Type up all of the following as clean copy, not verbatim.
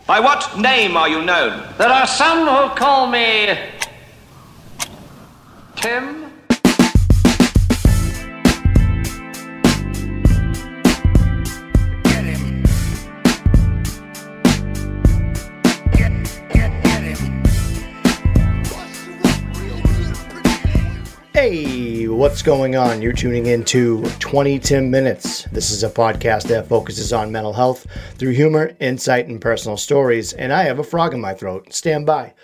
By what name are you known? There are some who call me Tim. Hey, what's going on? You're tuning into 20 Tim Minutes. This is a podcast that focuses on mental health through humor, insight, and personal stories. And I have a frog in my throat. Stand by.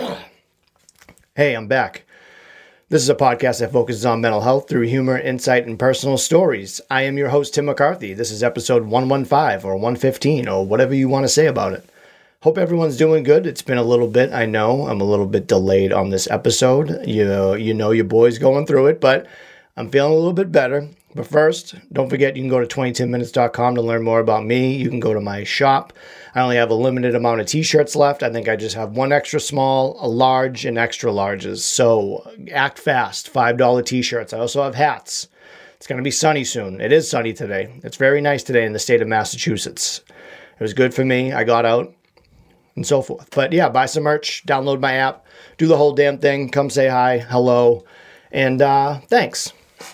Hey, I'm back. This is a podcast that focuses on mental health through humor, insight, and personal stories. I am your host, Tim McCarthy. This is episode 115 or 115 or whatever you want to say about it. Hope everyone's doing good. It's been a little bit, I know. I'm a little bit delayed on this episode. You know your boy's going through it, but I'm feeling a little bit better. But first, don't forget you can go to 2010minutes.com to learn more about me. You can go to my shop. I only have a limited amount of t-shirts left. I think I just have one extra small, a large, and extra larges. So act fast, $5 t-shirts. I also have hats. It's going to be sunny soon. It is sunny today. It's very nice today in the state of Massachusetts. It was good for me. I got out. And so forth. But yeah, buy some merch, download my app, do the whole damn thing, come say hi, hello, and thanks.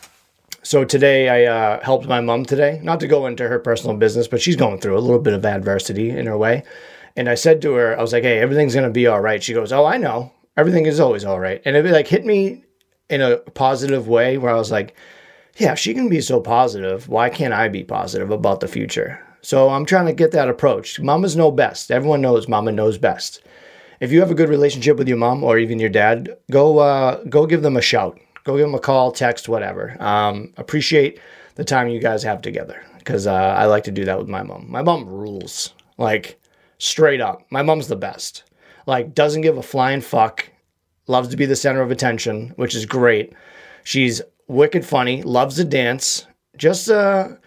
So today I helped my mom today, not to go into her personal business, but she's going through a little bit of adversity in her way. And I said to her, I was like, hey, everything's going to be all right. She goes, oh, I know. Everything is always all right. And it like hit me in a positive way where I was like, yeah, if she can be so positive, why can't I be positive about the future? So I'm trying to get that approach. Mamas know best. Everyone knows mama knows best. If you have a good relationship with your mom or even your dad, go give them a shout. Go give them a call, text, whatever. Appreciate the time you guys have together because I like to do that with my mom. My mom rules. Like, straight up. My mom's the best. Like, doesn't give a flying fuck. Loves to be the center of attention, which is great. She's wicked funny. Loves to dance. Just a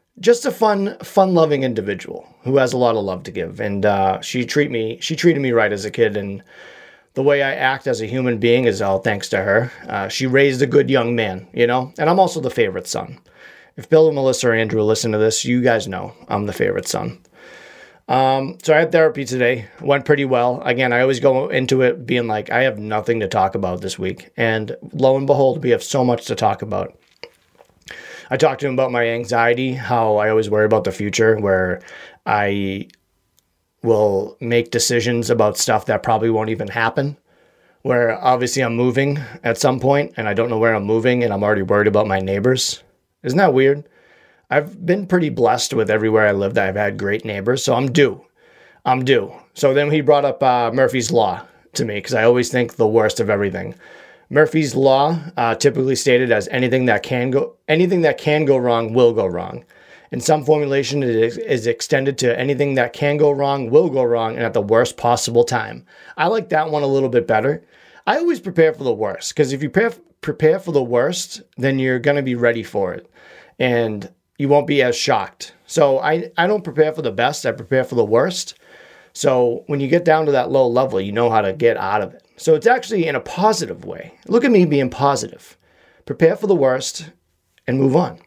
fun-loving individual who has a lot of love to give. And she treated me right as a kid. And the way I act as a human being is all thanks to her. She raised a good young man, you know? And I'm also the favorite son. If Bill and Melissa or Andrew listen to this, you guys know I'm the favorite son. So I had therapy today. Went pretty well. Again, I always go into it being like, I have nothing to talk about this week. And lo and behold, we have so much to talk about. I talked to him about my anxiety, how I always worry about the future, where I will make decisions about stuff that probably won't even happen, where obviously I'm moving at some point and I don't know where I'm moving and I'm already worried about my neighbors. Isn't that weird? I've been pretty blessed with everywhere I lived. I've had great neighbors, so I'm due. So then he brought up Murphy's Law to me because I always think the worst of everything. Murphy's Law, typically stated as anything that can go wrong will go wrong. In some formulation, it is extended to anything that can go wrong will go wrong and at the worst possible time. I like that one a little bit better. I always prepare for the worst because if you prepare for the worst, then you're going to be ready for it and you won't be as shocked. So I don't prepare for the best. I prepare for the worst. So when you get down to that low level, you know how to get out of it. So it's actually in a positive way. Look at me being positive. Prepare for the worst and move on.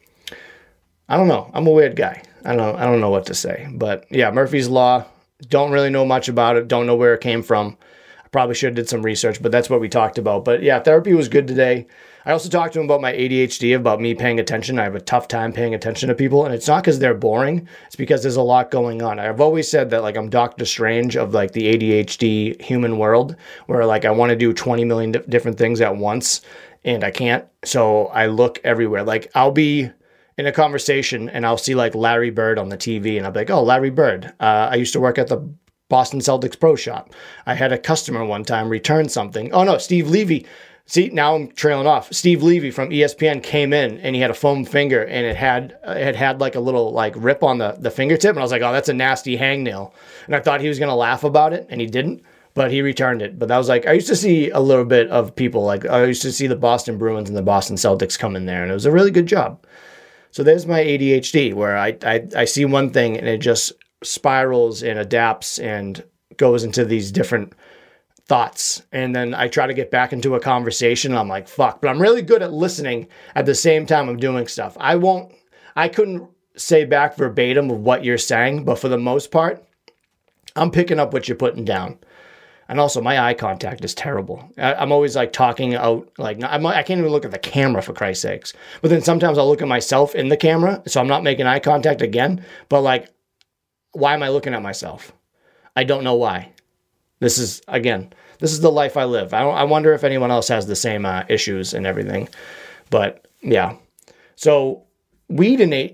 I don't know. I'm a weird guy. I don't know what to say. But yeah, Murphy's Law, don't really know much about it. Don't know where it came from. I probably should have did some research, but that's what we talked about. But yeah, therapy was good today. I also talked to him about my ADHD, about me paying attention. I have a tough time paying attention to people, and it's not because they're boring. It's because there's a lot going on. I've always said that like I'm Dr. Strange of like the ADHD human world, where like I want to do 20 million different things at once, and I can't. So I look everywhere. Like I'll be in a conversation, and I'll see like Larry Bird on the TV, and I'll be like, oh, Larry Bird. I used to work at the Boston Celtics Pro Shop. I had a customer one time return something. Oh no, Steve Levy. See, now I'm trailing off. Steve Levy from ESPN came in and he had a foam finger and it had like a little like rip on the fingertip. And I was like, oh, that's a nasty hangnail. And I thought he was going to laugh about it and he didn't, but he returned it. But that was like, I used to see a little bit of people, like I used to see the Boston Bruins and the Boston Celtics come in there and it was a really good job. So there's my ADHD where I see one thing and it just spirals and adapts and goes into these different thoughts. And then I try to get back into a conversation and I'm like, fuck, but I'm really good at listening at the same time I'm doing stuff. I couldn't say back verbatim of what you're saying, but for the most part, I'm picking up what you're putting down. And also, my eye contact is terrible. I'm always like talking out, like I can't even look at the camera for Christ's sakes. But then sometimes I'll look at myself in the camera, so I'm not making eye contact again. But like, why am I looking at myself? I don't know why. This is the life I live. I wonder if anyone else has the same issues and everything. But yeah, so weed and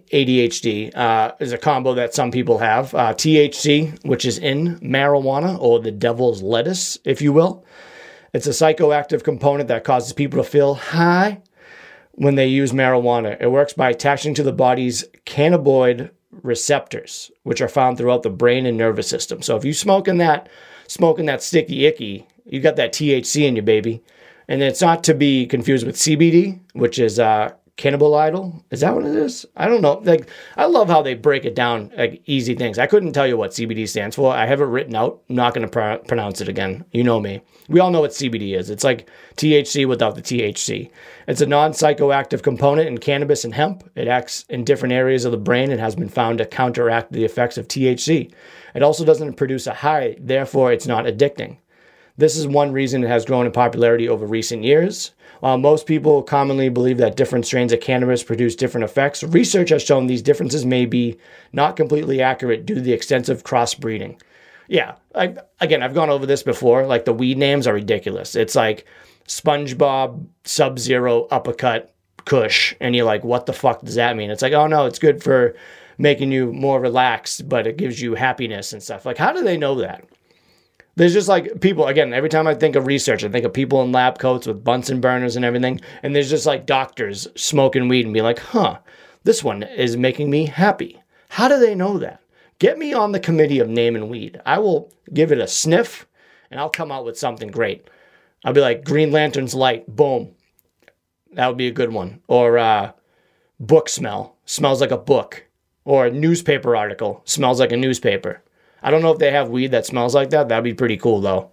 ADHD is a combo that some people have. THC, which is in marijuana, or the devil's lettuce, if you will. It's a psychoactive component that causes people to feel high when they use marijuana. It works by attaching to the body's cannabinoid receptors, which are found throughout the brain and nervous system. So if you smoking that sticky icky, you got that THC in you, baby. And it's not to be confused with CBD, which is cannabidiol. Is that what it is? I don't know. Like, I love how they break it down, like easy things. I couldn't tell you what CBD stands for. I have it written out. I'm not going to pronounce it again. You know me. We all know what CBD is. It's like THC without the THC. It's a non-psychoactive component in cannabis and hemp. It acts in different areas of the brain and has been found to counteract the effects of THC. It also doesn't produce a high, therefore it's not addicting. This is one reason it has grown in popularity over recent years. While most people commonly believe that different strains of cannabis produce different effects, research has shown these differences may be not completely accurate due to the extensive crossbreeding. Yeah, I've gone over this before. Like, the weed names are ridiculous. It's like SpongeBob, Sub-Zero, Uppercut, Kush, and you're like, what the fuck does that mean? It's like, oh no, it's good for making you more relaxed, but it gives you happiness and stuff. Like, how do they know that? There's just like people, again, every time I think of research, I think of people in lab coats with Bunsen burners and everything. And there's just like doctors smoking weed and be like, this one is making me happy. How do they know that? Get me on the committee of naming weed. I will give it a sniff and I'll come out with something great. I'll be like, Green Lantern's light, boom. That would be a good one. Or book smell, smells like a book. Or a newspaper article, smells like a newspaper. I don't know if they have weed that smells like that. That'd be pretty cool, though.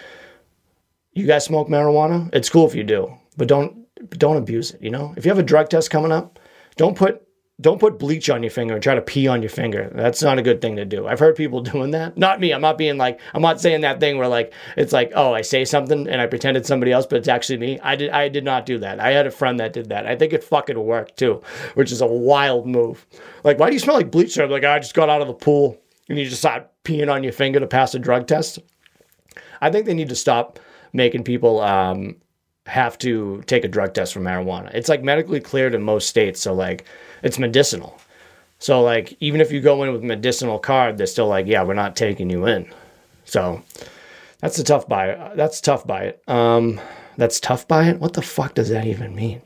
You guys smoke marijuana? It's cool if you do, but don't abuse it, you know? If you have a drug test coming up, don't put bleach on your finger and try to pee on your finger. That's not a good thing to do. I've heard people doing that. Not me. I'm not saying that thing where like, it's like, oh, I say something and I pretend it's somebody else, but it's actually me. I did not do that. I had a friend that did that. I think it fucking worked too, which is a wild move. Like, why do you smell like bleach? I'm like, I just got out of the pool. And you just start peeing on your finger to pass a drug test. I think they need to stop making people have to take a drug test for marijuana. It's like medically cleared in most states, so like it's medicinal. So like even if you go in with a medicinal card, they're still like, yeah, we're not taking you in. So that's a tough buy it. That's tough buy it. That's tough buy it? What the fuck does that even mean?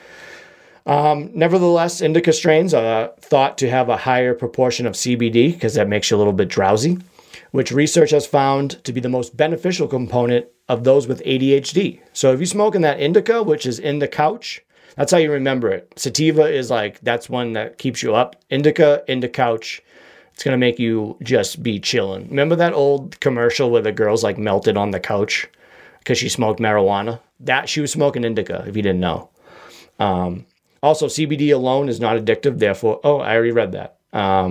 Nevertheless, indica strains are thought to have a higher proportion of CBD because that makes you a little bit drowsy, which research has found to be the most beneficial component of those with ADHD. So if you're smoking that indica, which is in the couch, that's how you remember it. Sativa is like, that's one that keeps you up. Indica, in the couch. It's going to make you just be chilling. Remember that old commercial where the girl's like melted on the couch because she smoked marijuana? She was smoking indica, if you didn't know. Also, CBD alone is not addictive, therefore... Oh, I already read that.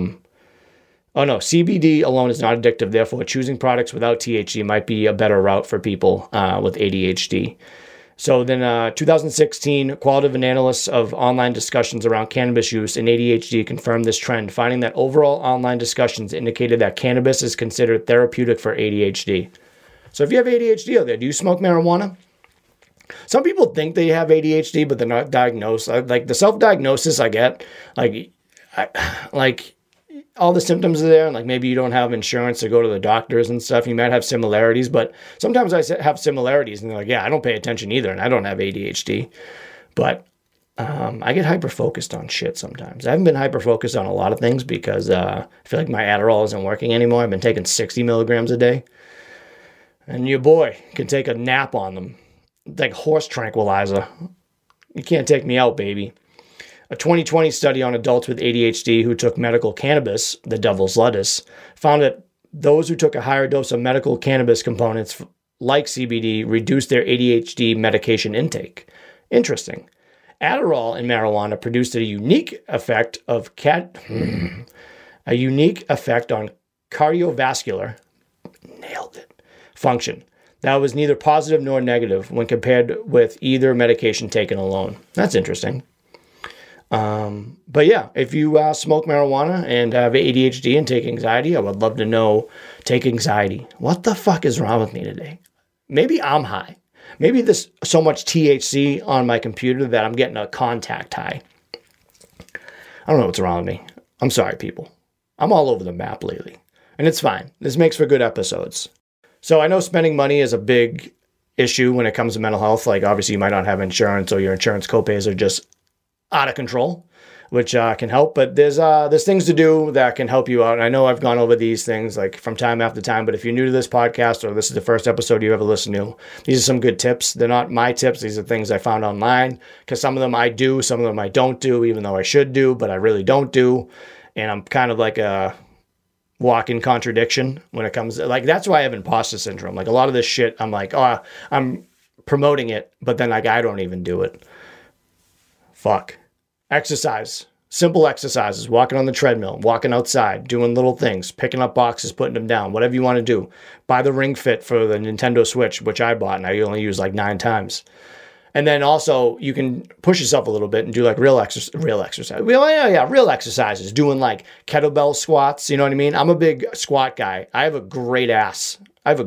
CBD alone is not addictive, therefore choosing products without THC might be a better route for people with ADHD. So then 2016, qualitative analysis of online discussions around cannabis use and ADHD confirmed this trend, finding that overall online discussions indicated that cannabis is considered therapeutic for ADHD. So if you have ADHD out there, do you smoke marijuana? Some people think they have ADHD, but they're not diagnosed. Like the self-diagnosis I get, like all the symptoms are there, and like maybe you don't have insurance to go to the doctors and stuff. You might have similarities, but sometimes I have similarities, and they're like, yeah, I don't pay attention either, and I don't have ADHD. But I get hyper-focused on shit sometimes. I haven't been hyper-focused on a lot of things because I feel like my Adderall isn't working anymore. I've been taking 60 milligrams a day, and your boy can take a nap on them. Like horse tranquilizer. You can't take me out, baby. A 2020 study on adults with ADHD who took medical cannabis, the devil's lettuce, found that those who took a higher dose of medical cannabis components like CBD reduced their ADHD medication intake. Interesting. Adderall and marijuana produced a unique effect on cardiovascular nailed it. Function. That was neither positive nor negative when compared with either medication taken alone. That's interesting. But yeah, if you smoke marijuana and have ADHD and take anxiety, I would love to know. Take anxiety. What the fuck is wrong with me today? Maybe I'm high. Maybe there's so much THC on my computer that I'm getting a contact high. I don't know what's wrong with me. I'm sorry, people. I'm all over the map lately. And it's fine. This makes for good episodes. So I know spending money is a big issue when it comes to mental health. Like, obviously, you might not have insurance or your insurance copays are just out of control, which can help. But there's things to do that can help you out. And I know I've gone over these things like from time after time. But if you're new to this podcast or this is the first episode you ever listen to, these are some good tips. They're not my tips. These are things I found online because some of them I do, some of them I don't do, even though I should do, but I really don't do. And I'm kind of like a walk-in contradiction when it comes to, like, that's why I have imposter syndrome. Like, a lot of this shit, I'm like, oh, I'm promoting it, but then like I don't even do it. Fuck. Exercise. Simple exercises. Walking on the treadmill, walking outside, doing little things, picking up boxes, putting them down, whatever you want to do. Buy the Ring Fit for the Nintendo Switch, which I bought and I only use like 9 times. And then also you can push yourself a little bit and do like real exercise. Real exercises. Doing like kettlebell squats. You know what I mean? I'm a big squat guy. I have a great ass. I'm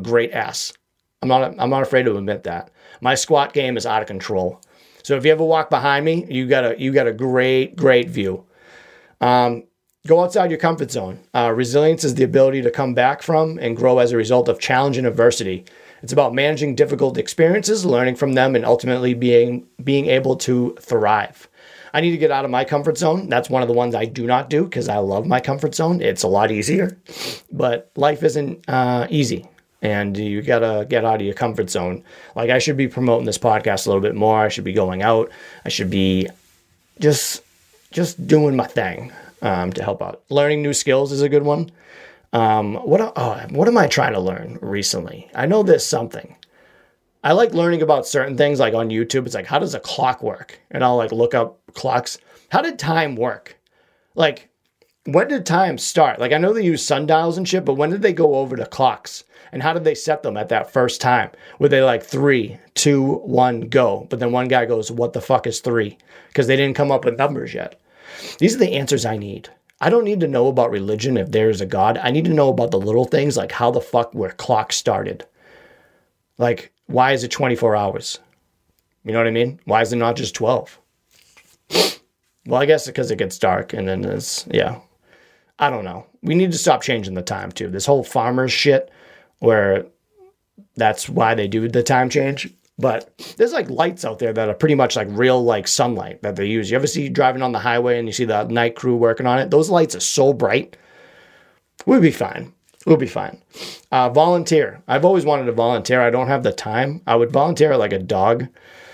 not afraid to admit that. My squat game is out of control. So if you ever walk behind me, you got a great view. Go outside your comfort zone. Resilience is the ability to come back from and grow as a result of challenge and adversity. It's about managing difficult experiences, learning from them, and ultimately being able to thrive. I need to get out of my comfort zone. That's one of the ones I do not do because I love my comfort zone. It's a lot easier, but life isn't easy. And you got to get out of your comfort zone. Like, I should be promoting this podcast a little bit more. I should be going out. I should be just doing my thing to help out. Learning new skills is a good one. What am I trying to learn recently? I know there's something. I like learning about certain things, like on YouTube. It's like, how does a clock work? And I'll like look up clocks. How did time work? Like, when did time start? Like, I know they use sundials and shit, but when did they go over to clocks? And how did they set them at that first time? Were they like 3, 2, 1, go? But then one guy goes, what the fuck is 3? Because they didn't come up with numbers yet. These are the answers I need. I don't need to know about religion if there is a God. I need to know about the little things, like how the fuck were clocks started. Like, why is it 24 hours? You know what I mean? Why is it not just 12? Well, I guess because it gets dark and then there's, yeah. I don't know. We need to stop changing the time too. This whole farmers shit where that's why they do the time change. But there's like lights out there that are pretty much like real like sunlight that they use. You ever see driving on the highway and you see the night crew working on it? Those lights are so bright. We'll be fine. We'll be fine. Volunteer. I've always wanted to volunteer. I don't have the time. I would volunteer at like a dog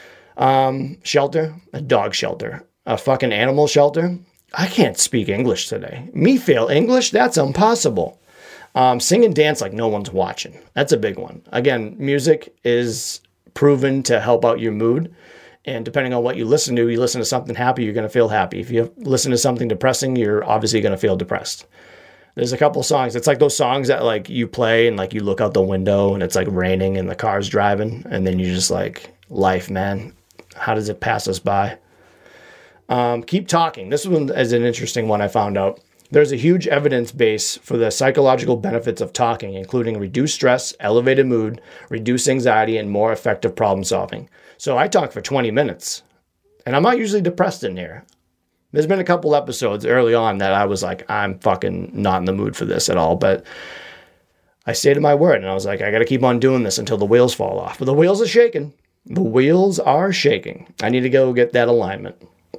shelter, a dog shelter, a fucking animal shelter. I can't speak English today. Me fail English? That's impossible. Sing and dance like no one's watching. That's a big one. Again, music is proven to help out your mood. And depending on what you listen to something happy, you're going to feel happy. If you listen to something depressing, you're obviously going to feel depressed. There's a couple songs. It's like those songs that like you play and like you look out the window and it's like raining and the car's driving. And then you're just like, life, man, how does it pass us by? Keep talking. This one is an interesting one I found out. There's a huge evidence base for the psychological benefits of talking, including reduced stress, elevated mood, reduced anxiety, and more effective problem solving. So I talk for 20 minutes, and I'm not usually depressed in here. There's been a couple episodes early on that I was like, I'm fucking not in the mood for this at all, but I stayed to my word, and I was like, I got to keep on doing this until the wheels fall off. But the wheels are shaking. The wheels are shaking. I need to go get that alignment.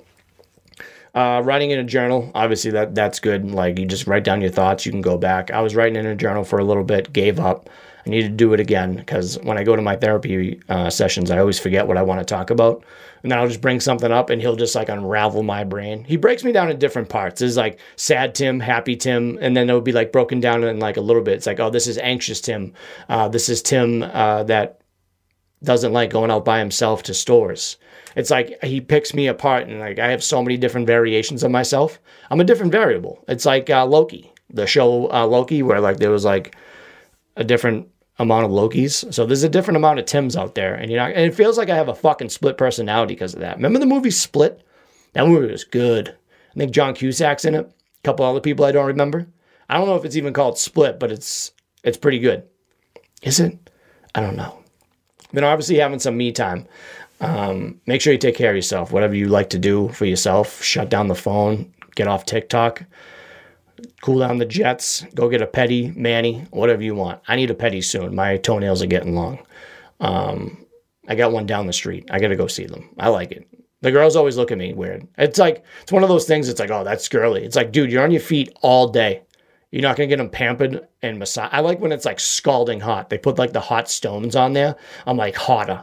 Writing in a journal, obviously that's good. Like, you just write down your thoughts, you can go back. I was writing in a journal for a little bit, gave up. I need to do it again because when I go to my therapy sessions, I always forget what I want to talk about. And then I'll just bring something up and he'll just like unravel my brain. He breaks me down in different parts. There's like sad Tim, happy Tim, and then it'll be like broken down in like a little bit. It's like, oh, this is anxious Tim. This is Tim that doesn't like going out by himself to stores. It's like he picks me apart, and like I have so many different variations of myself. I'm a different variable. It's like Loki, the show Loki, where like there was like a different amount of Lokis. So there's a different amount of Tims out there. And and it feels like I have a fucking split personality because of that. Remember the movie Split? That movie was good. I think John Cusack's in it. A couple other people I don't remember. I don't know if it's even called Split, but it's pretty good. Is it? I don't know. Been obviously having some me time. Make sure you take care of yourself. Whatever you like to do for yourself. Shut down the phone. Get off TikTok. Cool down the jets. Go get a pedi, mani, whatever you want. I need a pedi soon. My toenails are getting long. I got one down the street. I got to go see them. I like it. The girls always look at me weird. It's one of those things. It's like, oh, that's girly. It's like, dude, you're on your feet all day. You're not going to get them pampered and massaged. I like when it's like scalding hot. They put like the hot stones on there. I'm like, hotter.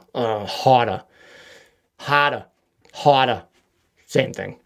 Same thing.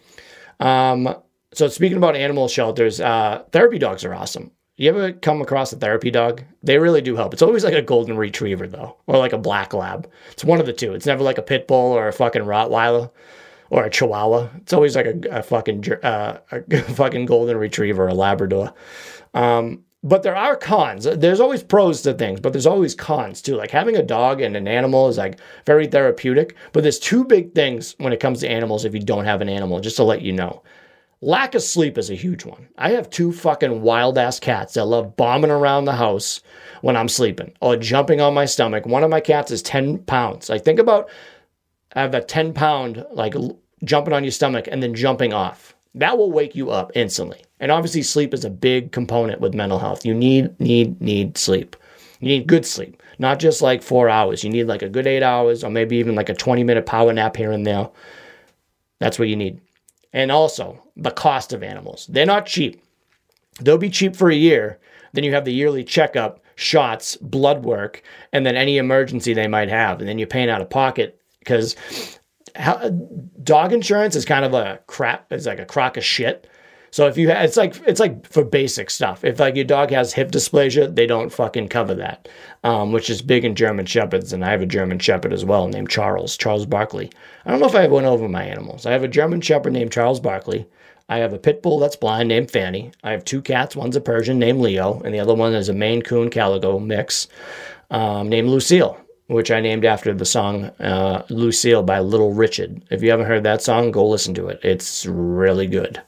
So speaking about animal shelters, therapy dogs are awesome. You ever come across a therapy dog? They really do help. It's always like a golden retriever, though, or like a black lab. It's one of the two. It's never like a pit bull or a fucking Rottweiler or a Chihuahua. It's always like a fucking golden retriever or a Labrador. But there are cons. There's always pros to things, but there's always cons too. Like having a dog and an animal is like very therapeutic. But there's two big things when it comes to animals if you don't have an animal, just to let you know. Lack of sleep is a huge one. I have two fucking wild-ass cats that love bombing around the house when I'm sleeping or jumping on my stomach. One of my cats is 10 pounds. Like, think about, I have a 10-pound, like, jumping on your stomach and then jumping off. That will wake you up instantly. And obviously, sleep is a big component with mental health. You need sleep. You need good sleep, not just like 4 hours. You need like a good 8 hours or maybe even like a 20-minute power nap here and there. That's what you need. And also, the cost of animals. They're not cheap. They'll be cheap for a year. Then you have the yearly checkup, shots, blood work, and then any emergency they might have. And then you're paying out of pocket because dog insurance is kind of a crap. It's like a crock of shit. So if you have, it's like for basic stuff. If like your dog has hip dysplasia, they don't fucking cover that, which is big in German Shepherds. And I have a German Shepherd as well named Charles Barkley. I don't know if I went over my animals. I have a German Shepherd named Charles Barkley. I have a pit bull that's blind named Fanny. I have two cats. One's a Persian named Leo, and the other one is a Maine Coon Calico mix named Lucille, which I named after the song Lucille by Little Richard. If you haven't heard that song, go listen to it. It's really good.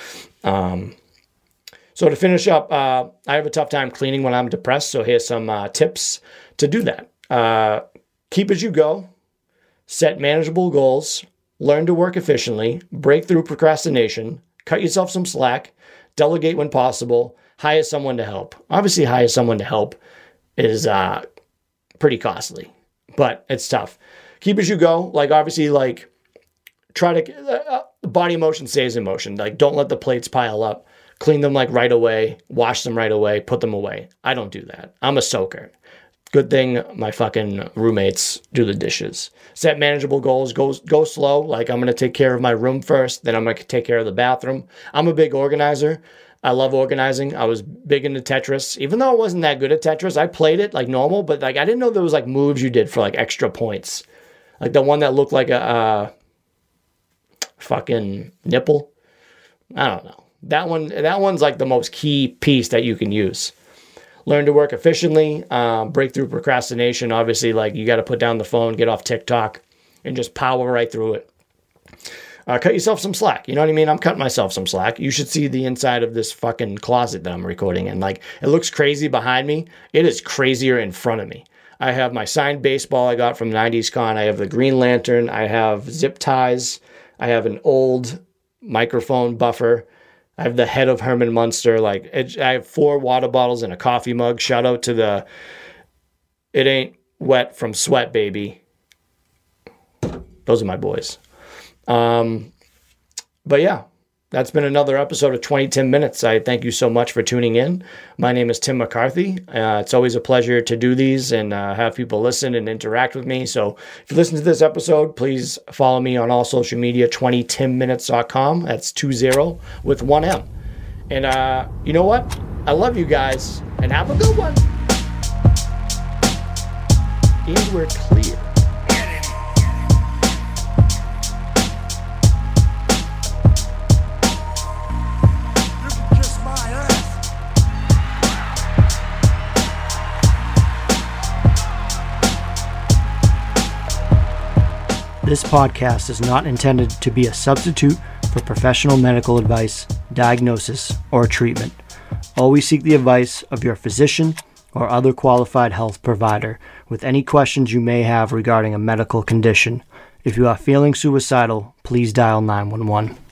So to finish up, I have a tough time cleaning when I'm depressed. So here's some tips to do that. Keep as you go, set manageable goals, learn to work efficiently, break through procrastination, cut yourself some slack, delegate when possible, hire someone to help. Obviously, hire someone to help is pretty costly, but it's tough. Keep as you go. Like obviously, like try to body motion stays in motion. Like don't let the plates pile up. Clean them like right away. Wash them right away. Put them away. I don't do that. I'm a soaker. Good thing my fucking roommates do the dishes. Set manageable goals. Go slow. Like I'm going to take care of my room first. Then I'm going to take care of the bathroom. I'm a big organizer. I love organizing. I was big into Tetris. Even though I wasn't that good at Tetris, I played it like normal. But like I didn't know there was like moves you did for like extra points. Like the one that looked like a fucking nipple. I don't know. That one's like the most key piece that you can use. Learn to work efficiently, break through procrastination. Obviously, like you got to put down the phone, get off TikTok, and just power right through it. Cut yourself some slack. You know what I mean? I'm cutting myself some slack. You should see the inside of this fucking closet that I'm recording in. Like it looks crazy behind me. It is crazier in front of me. I have my signed baseball I got from 90s Con. I have the Green Lantern. I have zip ties. I have an old microphone buffer. I have the head of Herman Munster. Like I have 4 water bottles and a coffee mug. Shout out to the It Ain't Wet from Sweat Baby. Those are my boys. But yeah, that's been another episode of 20 Tim Minutes. I thank you so much for tuning in. My name is Tim McCarthy. It's always a pleasure to do these and have people listen and interact with me. So if you listen to this episode, please follow me on all social media, 20timminutes.com. That's 20 with 1 M. And you know what? I love you guys and have a good one. And we're clear. This podcast is not intended to be a substitute for professional medical advice, diagnosis, or treatment. Always seek the advice of your physician or other qualified health provider with any questions you may have regarding a medical condition. If you are feeling suicidal, please dial 911.